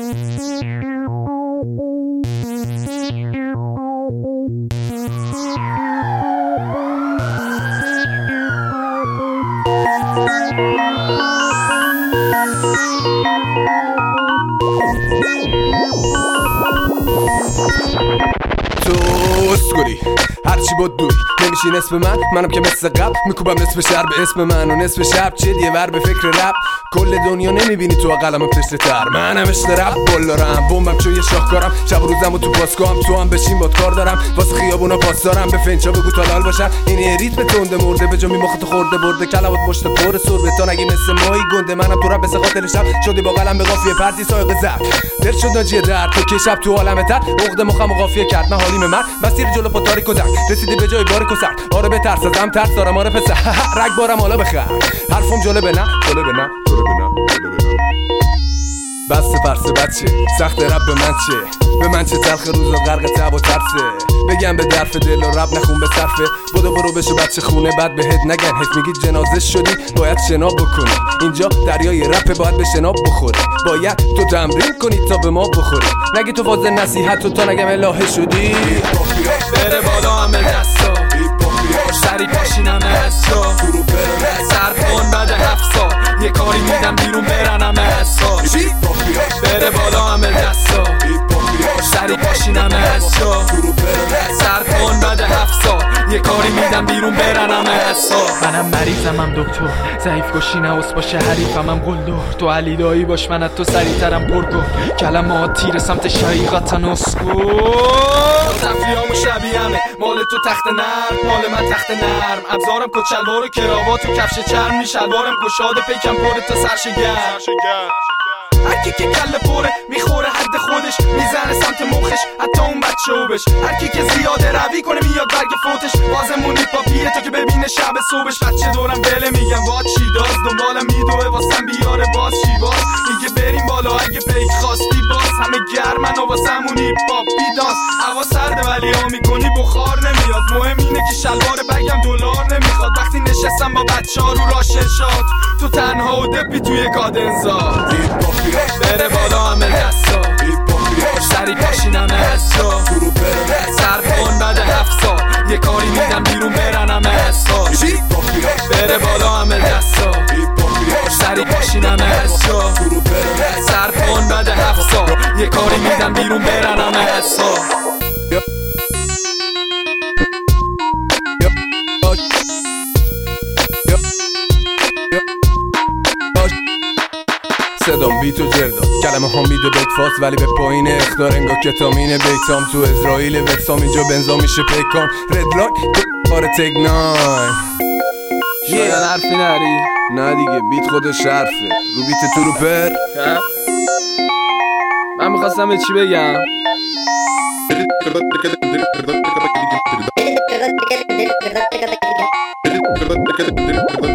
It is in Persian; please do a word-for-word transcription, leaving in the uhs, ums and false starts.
تو اسکوری هرچی بود دوی نمیشی نصف من، منم که مثل قبل میکوبم نصف شهر به اسم من و نصف شب چید یه ور به فکر رپ. کل دنیا نمیبینی تو قلمم تشت تر، منم عشق رپ بلارم بومم چون یه شاهکارم، شب و روزم و تو پاسگاهم تو هم بشین باد کار دارم، واسه خیابونا پاس دارم به فنچا بگو تا لال باشن. این ریتم تنده مرده به جا میمخت خورده برده کلمات مشت پر سر به تا نگی مثل مایی گنده. منم تو رپ به خاطر شب شدی با قلم به قافیه پرتی سایق زد دل شد ناجی درد تو که شب تو عالمه تر عقد مخم و قافیه کرد من حالیم من مسیر جلو پا تاریک و زنگ رسیدی به جای باریک و سرد. آره به ترس ازم ترس دارم آره پسر رگ بارم حالا بخر حرفم جالبه نه جالبه نه جالبه نه جالبه نه بس فرس بچه سخت رب به من چه به من چه تلخ روز و غرق تب و ترسه بگم به درف دل و رب نخون به صرفه بدو برو بشو بچه خونه بعد بهت نگن حس میگی جنازه شدی باید شناب بکنی اینجا دریای رپ باید به شناب بخوری باید تو تمرین کنی تا به ما بخوری نگی تو واضح نصیحت تو تا نگم الهه شدی بره بالا همه دستا سری پاشینم حسا سر کن بعد هفت سال یه کاری میدم بیرون برن همه حسا بره بالا همه دستا سری پاشینم حسا سر کن بعد هفت سال یه کاری میدم بیرون برن همه حسا منم مریضم هم دکتر ضعیف گوشی نوست باشه حریفم هم گلدور تو علی دایی باش من تو سریعترم پر کن کلمات تیر سمت شقیقتن اسکو تفریامو شبیه همه مال تو تخت نرم مال من تخت نرم ابزارم کچلوار و کراوات و کفش چرمی شلوارم گشاد پیکم پره تا سرش گرم هرکی که کله پره میخوره حد خودش میزنه سمت مخش حتی اون بچه او بش هرکی که زیاده روی کنه میاد برگ فوتش بازمونی پاپیه تا که ببینه شب صبحش بچه دورم بله میگم وات چی داز دنبالم میدوه واسم بیاره باز چی باز میگه بریم بالا اگه پیک خواستی باز همه گرمن و واسمونی پاپی داز هوا سرده ولی ها میکنی بخار نمیاد مهم اینه که شلوار بگم دلار نمیخواد وقتی نشستم با بچه ها رو راشن شاد تو تنها و دپی توی کادنزا بره بالا همه دستا سری پاشینم حسا سر کن بعد هفت سال یه کاری میدم بیرون برن همه حسا بره بالا همه دستا سری پاشینم حسا سر کن بعد هفت سال یه کاری میدم بیرون برن همه حسا صدام بی تو جردا کلمه هم میده بکفاست ولی به پایین اختار انگا کتامین بیتام تو اسرائیل وفسام اینجا بنزا میشه پیکان ردلاک تو آره تگ ناین شاید حرفی نری نه دیگه بیت خودش حرفه رو بیت تو رو پر من میخواستم به چی بگم